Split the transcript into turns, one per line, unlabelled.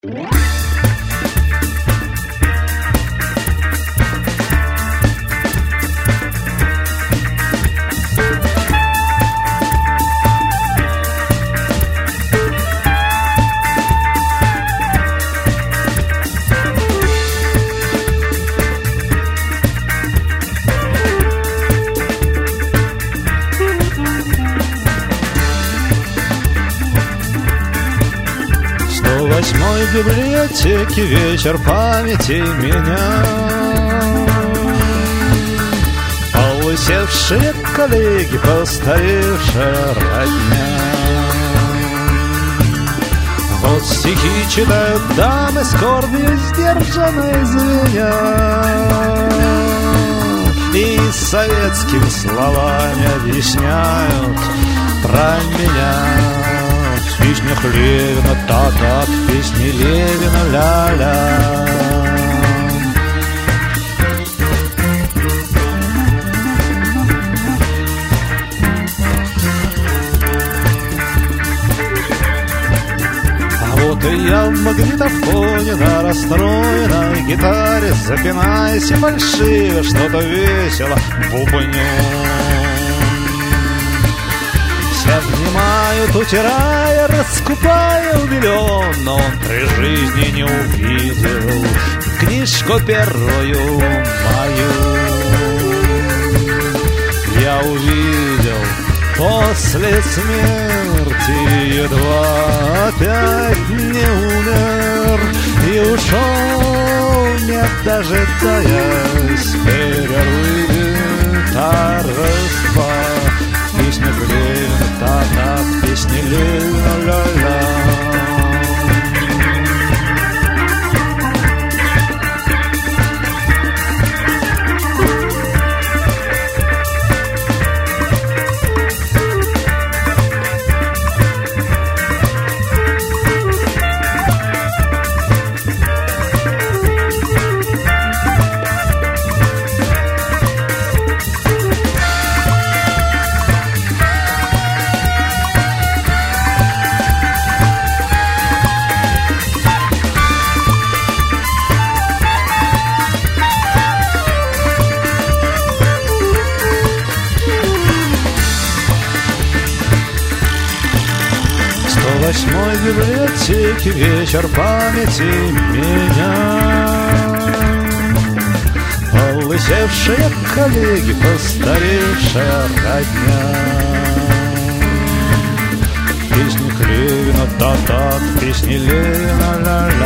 В библиотеке вечер памяти меня. Полысевшие коллеги, постаревшая родня. Вот стихи читают дамы, скорбью сдержанной звеня, и советскими словами объясняют про меня. В песнях Левина, та-та, в песне Левина, ля-ля. А вот и я в магнитофоне на расстроенной гитаре, запинаясь и фальшивя, что-то весело бубню. Все внимают, утирая, раскупая миллион, но он при жизни не увидел книжку первую мою. Я увидел после смерти, едва опять не умер, и ушел, не дожидаясь перерыва торжества. Песня Левина, та-та, песня Левина, ля-ля. В 8-й библиотеке вечер памяти меня. Полысевшие коллеги, постаревшая родня. В песнях Левина, та-та, в песне Левина, ля-ля.